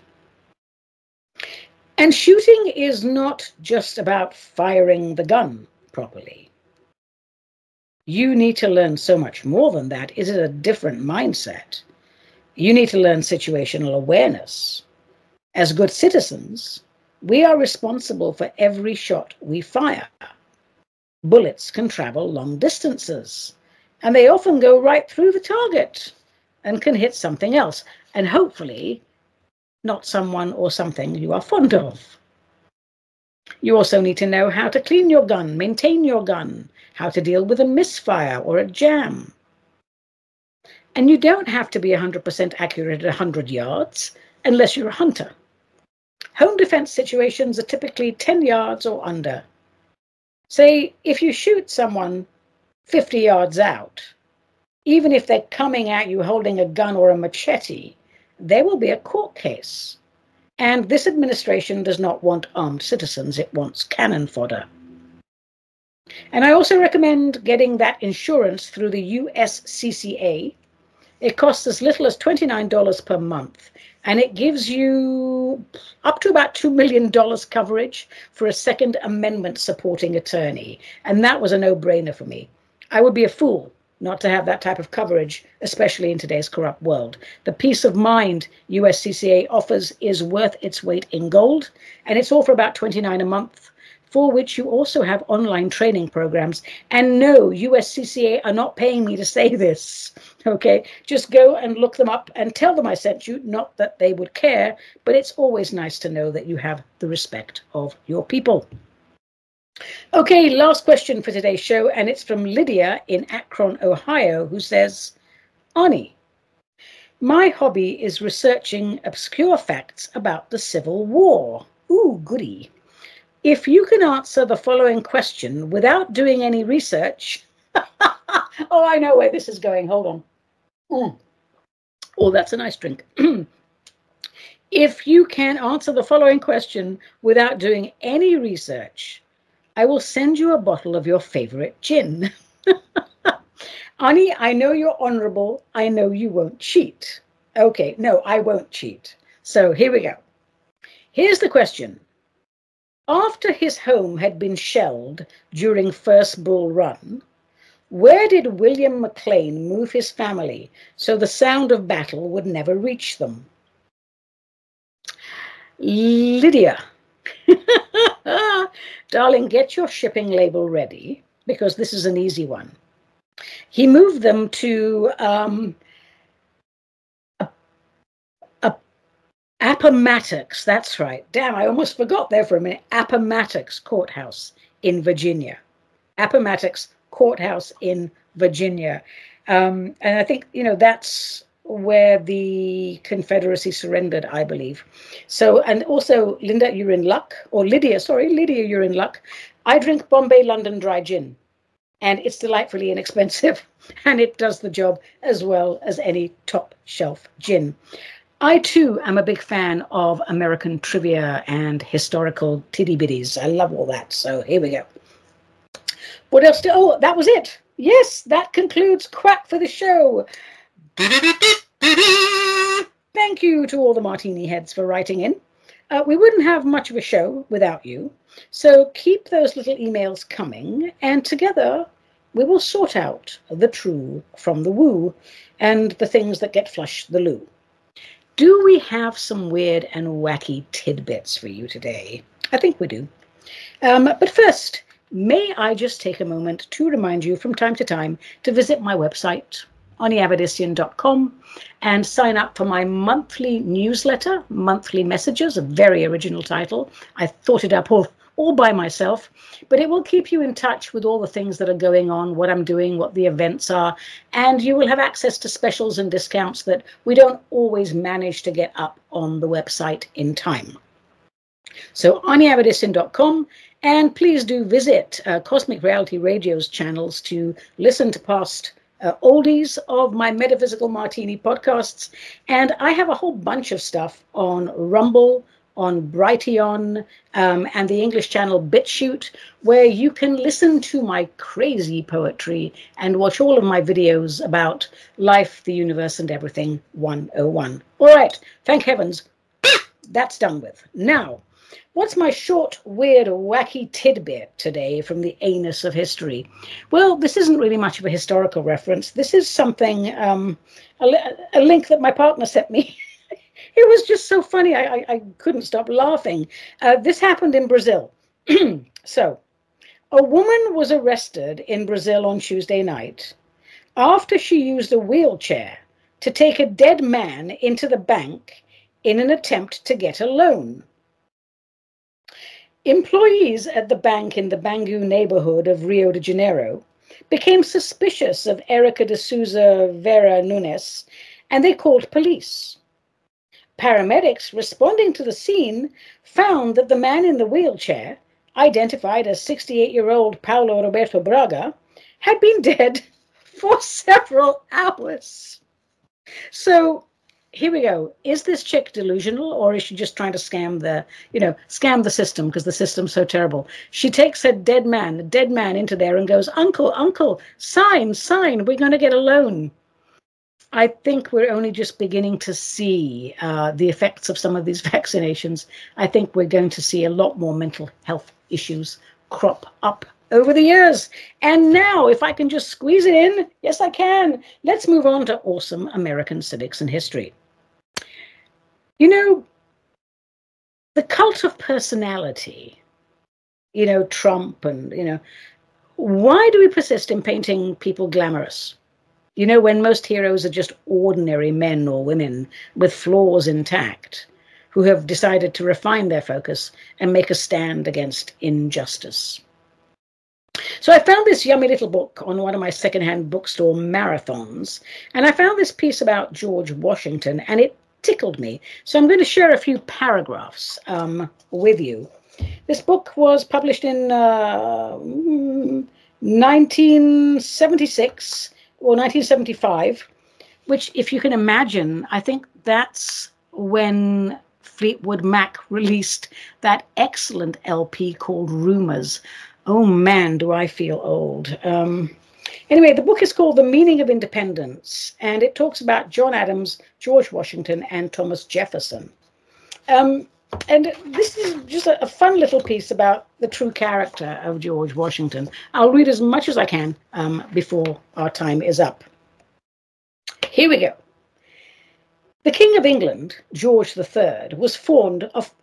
And shooting is not just about firing the gun properly. You need to learn so much more than that. It is a different mindset. You need to learn situational awareness. As good citizens, we are responsible for every shot we fire. Bullets can travel long distances, and they often go right through the target and can hit something else, and hopefully not someone or something you are fond of. You also need to know how to clean your gun, maintain your gun, how to deal with a misfire or a jam. And you don't have to be 100% accurate at 100 yards unless you're a hunter. Home defense situations are typically 10 yards or under. Say, if you shoot someone 50 yards out, even if they're coming at you holding a gun or a machete, there will be a court case. And this administration does not want armed citizens, it wants cannon fodder. And I also recommend getting that insurance through the USCCA. It costs as little as $29 per month, and it gives you up to about $2 million coverage for a Second Amendment supporting attorney. And that was a no-brainer for me. I would be a fool not to have that type of coverage, especially in today's corrupt world. The peace of mind USCCA offers is worth its weight in gold, and it's all for about $29 a month, for which you also have online training programs. And no, USCCA are not paying me to say this, okay? Just go and look them up and tell them I sent you, not that they would care, but it's always nice to know that you have the respect of your people. Okay, last question for today's show, and it's from Lydia in Akron, Ohio, who says, Ani, my hobby is researching obscure facts about the Civil War. Ooh, goody. If you can answer the following question without doing any research, oh, I know where this is going. Hold on. Oh, that's a nice drink. If you can answer the following question without doing any research, I will send you a bottle of your favorite gin. Ani, I know you're honorable. I know you won't cheat. Okay, no, I won't cheat. So here we go. Here's the question. After his home had been shelled during First Bull Run, where did William McLean move his family so the sound of battle would never reach them? Lydia. Darling, get your shipping label ready, because this is an easy one. He moved them to Appomattox, that's right. Damn, I almost forgot there for a minute. Appomattox Courthouse in Virginia. Appomattox Courthouse in Virginia. And I think, that's where the Confederacy surrendered, I believe. So, and also, Linda, you're in luck. Or Lydia, you're in luck. I drink Bombay London Dry Gin, and it's delightfully inexpensive, and it does the job as well as any top shelf gin. I, too, am a big fan of American trivia and historical tiddy-bitties. I love all that. So here we go. What else? Oh, that was it. Yes, that concludes Quack for the show. Thank you to all the Martini heads for writing in. We wouldn't have much of a show without you. So keep those little emails coming, and together we will sort out the true from the woo and the things that get flush the loo. Do we have some weird and wacky tidbits for you today? I think we do. But first, may I just take a moment to remind you from time to time to visit my website, aniavedissian.com, and sign up for my monthly newsletter, Monthly Messages, a very original title. I thought it up all by myself, but it will keep you in touch with all the things that are going on, what I'm doing, what the events are, and you will have access to specials and discounts that we don't always manage to get up on the website in time. So aniavedissian.com, and please do visit Cosmic Reality Radio's channels to listen to past oldies of my Metaphysical Martini podcasts, and I have a whole bunch of stuff on Rumble, on Brighteon, and the English channel BitChute, where you can listen to my crazy poetry and watch all of my videos about life, the universe, and everything 101. All right, thank heavens, that's done with. Now, what's my short, weird, wacky tidbit today from the anus of history? Well, this isn't really much of a historical reference. This is something, a link that my partner sent me. It was just so funny. I couldn't stop laughing. This happened in Brazil. So, a woman was arrested in Brazil on Tuesday night after she used a wheelchair to take a dead man into the bank in an attempt to get a loan. Employees at the bank in the Bangu neighborhood of Rio de Janeiro became suspicious of Erica de Souza Vera Nunes, and they called police. Paramedics responding to the scene found that the man in the wheelchair, identified as 68-year-old Paulo Roberto Braga, had been dead for several hours. So here we go. Is this chick delusional, or is she just trying to scam the system, because the system's so terrible? She takes her dead man into there and goes, Uncle, sign, we're going to get a loan. I think we're only just beginning to see the effects of some of these vaccinations. I think we're going to see a lot more mental health issues crop up over the years. And now, if I can just squeeze it in, yes, I can. Let's move on to awesome American civics and history. You know, the cult of personality, Trump and, why do we persist in painting people glamorous? When most heroes are just ordinary men or women with flaws intact, who have decided to refine their focus and make a stand against injustice. So I found this yummy little book on one of my secondhand bookstore marathons, and I found this piece about George Washington, and it tickled me. So I'm going to share a few paragraphs with you. This book was published in 1976 or 1975, which, if you can imagine, I think that's when Fleetwood Mac released that excellent LP called Rumours. Oh man, do I feel old. Anyway, the book is called The Meaning of Independence, and it talks about John Adams, George Washington, and Thomas Jefferson. And this is just a fun little piece about the true character of George Washington. I'll read as much as I can before our time is up. Here we go. The King of England, George III, was fond of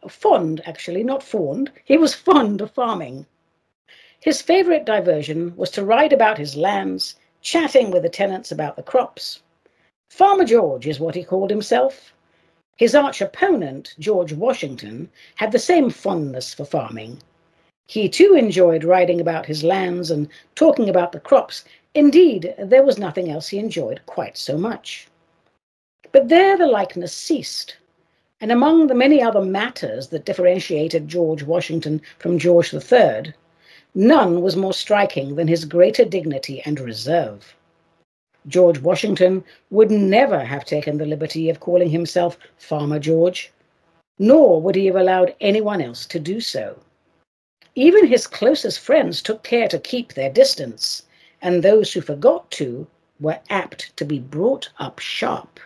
farming. His favourite diversion was to ride about his lands, chatting with the tenants about the crops. Farmer George is what he called himself. His arch opponent, George Washington, had the same fondness for farming. He too enjoyed riding about his lands and talking about the crops. Indeed, there was nothing else he enjoyed quite so much. But there the likeness ceased, and among the many other matters that differentiated George Washington from George III, none was more striking than his greater dignity and reserve. George Washington would never have taken the liberty of calling himself Farmer George, nor would he have allowed anyone else to do so. Even his closest friends took care to keep their distance, and those who forgot to were apt to be brought up sharp.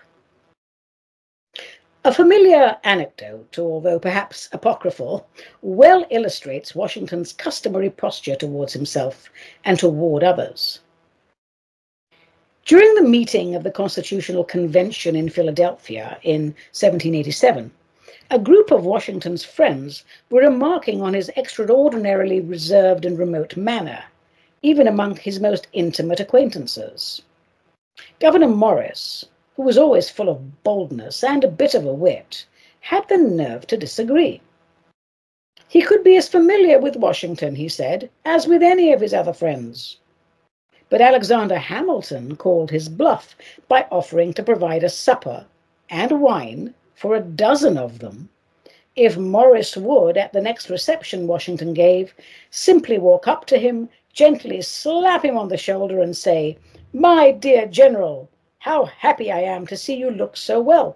A familiar anecdote, although perhaps apocryphal, well illustrates Washington's customary posture towards himself and toward others. During the meeting of the Constitutional Convention in Philadelphia in 1787, a group of Washington's friends were remarking on his extraordinarily reserved and remote manner, even among his most intimate acquaintances. Gouverneur Morris, who was always full of boldness and a bit of a wit, had the nerve to disagree. He could be as familiar with Washington, he said, as with any of his other friends. But Alexander Hamilton called his bluff by offering to provide a supper and wine for 12 of them if Morris would, at the next reception Washington gave, simply walk up to him, gently slap him on the shoulder and say, "My dear General, how happy I am to see you look so well."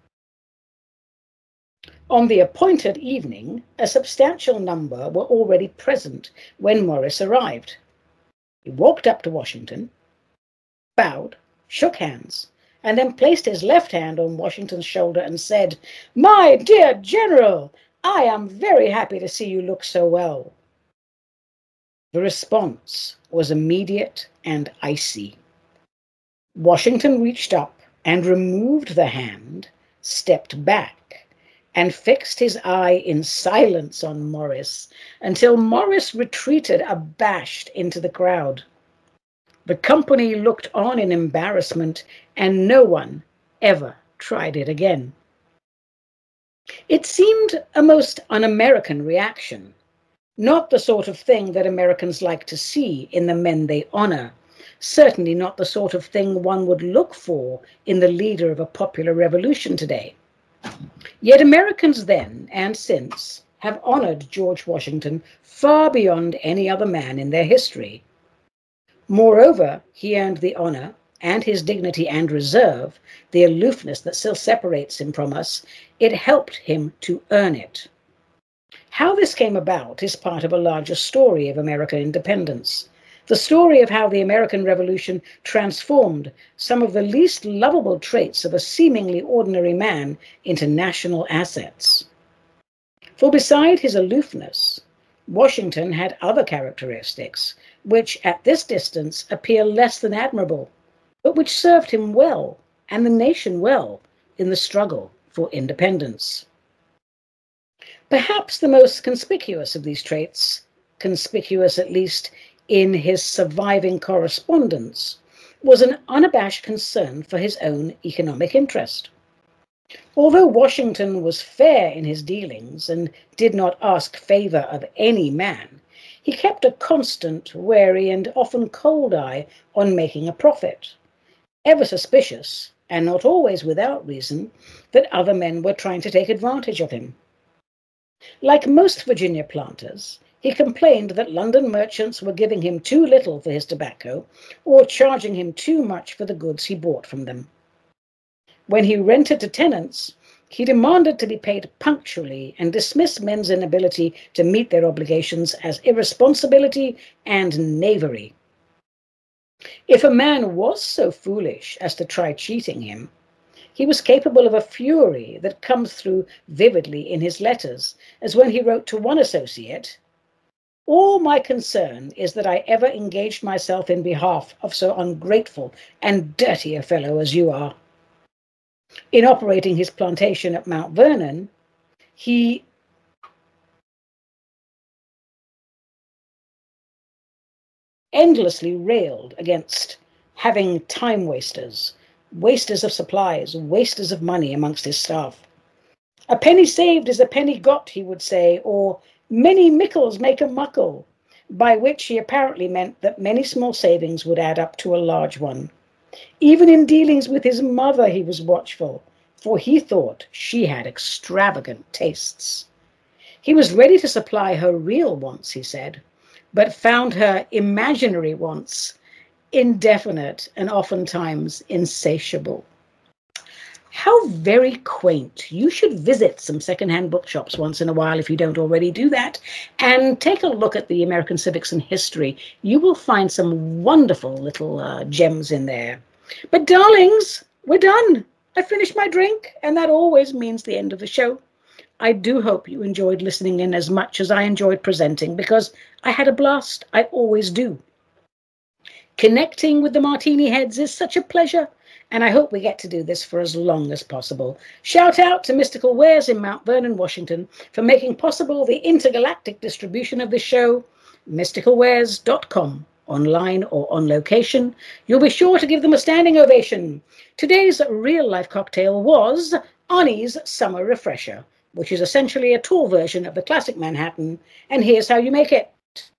On the appointed evening, a substantial number were already present when Morris arrived. He walked up to Washington, bowed, shook hands, and then placed his left hand on Washington's shoulder and said, "My dear General, I am very happy to see you look so well." The response was immediate and icy. Washington reached up and removed the hand, stepped back, and fixed his eye in silence on Morris until Morris retreated abashed into the crowd. The company looked on in embarrassment, and no one ever tried it again. It seemed a most un-American reaction, not the sort of thing that Americans like to see in the men they honor, certainly not the sort of thing one would look for in the leader of a popular revolution today. Yet Americans then and since have honored George Washington far beyond any other man in their history. Moreover, he earned the honor, and his dignity and reserve, the aloofness that still separates him from us, it helped him to earn it. How this came about is part of a larger story of American independence, the story of how the American Revolution transformed some of the least lovable traits of a seemingly ordinary man into national assets. For beside his aloofness, Washington had other characteristics which at this distance appear less than admirable, but which served him well and the nation well in the struggle for independence. Perhaps the most conspicuous of these traits, conspicuous at least in his surviving correspondence, was an unabashed concern for his own economic interest. Although Washington was fair in his dealings and did not ask favor of any man, he kept a constant, wary, and often cold eye on making a profit, ever suspicious, and not always without reason, that other men were trying to take advantage of him. Like most Virginia planters, he complained that London merchants were giving him too little for his tobacco or charging him too much for the goods he bought from them. When he rented to tenants, he demanded to be paid punctually and dismissed men's inability to meet their obligations as irresponsibility and knavery. If a man was so foolish as to try cheating him, he was capable of a fury that comes through vividly in his letters, as when he wrote to one associate, "All my concern is that I ever engaged myself in behalf of so ungrateful and dirty a fellow as you are." In operating his plantation at Mount Vernon, he endlessly railed against having time wasters, wasters of supplies, wasters of money amongst his staff. "A penny saved is a penny got," he would say, or "many mickles make a muckle," by which he apparently meant that many small savings would add up to a large one. Even in dealings with his mother he was watchful, for he thought she had extravagant tastes. He was ready to supply her real wants, he said, but found her imaginary wants indefinite and oftentimes insatiable. How very quaint. You should visit some secondhand bookshops once in a while if you don't already do that, and take a look at the American Civics and History. You will find some wonderful little gems in there. But darlings, we're done. I finished my drink, and that always means the end of the show. I do hope you enjoyed listening in as much as I enjoyed presenting, because I had a blast. I always do. Connecting with the Martini Heads is such a pleasure, and I hope we get to do this for as long as possible. Shout out to Mystical Wares in Mount Vernon, Washington, for making possible the intergalactic distribution of this show. mysticalwares.com, online or on location. You'll be sure to give them a standing ovation. Today's real-life cocktail was Arnie's Summer Refresher, which is essentially a tall version of the classic Manhattan, and here's how you make it.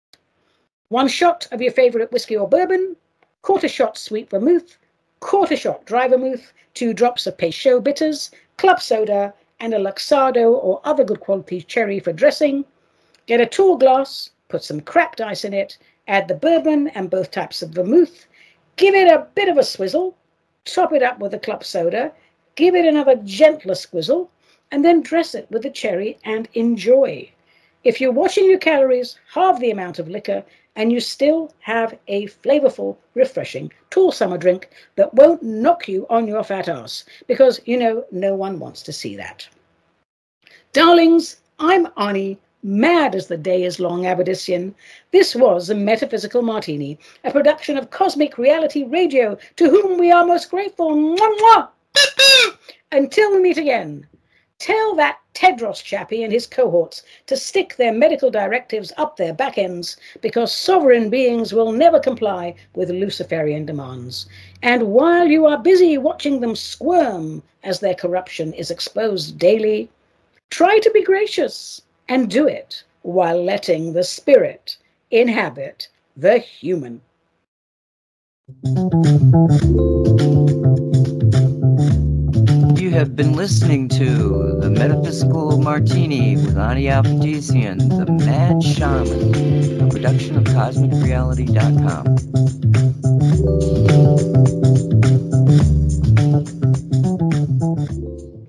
1 shot of your favorite whiskey or bourbon, 1/4 shot sweet vermouth, 1/4 shot dry vermouth, 2 drops of Peychaud bitters, club soda, and a Luxardo or other good quality cherry for dressing. Get a tall glass, put some cracked ice in it, add the bourbon and both types of vermouth, give it a bit of a swizzle, top it up with the club soda, give it another gentler squizzle, and then dress it with the cherry and enjoy. If you're watching your calories, halve the amount of liquor, and you still have a flavorful, refreshing, tall summer drink that won't knock you on your fat ass, because, you know, no one wants to see that. Darlings, I'm Arnie, mad as the day is long, Aberdician. This was a Metaphysical Martini, a production of Cosmic Reality Radio, to whom we are most grateful. Mwah, mwah. Until we meet again, tell that Tedros chappie and his cohorts to stick their medical directives up their back ends, because sovereign beings will never comply with Luciferian demands. And while you are busy watching them squirm as their corruption is exposed daily, try to be gracious, and do it while letting the spirit inhabit the human. You have been listening to The Metaphysical Martini with Ani Avedissian, the Mad Shaman, a production of CosmicReality.com.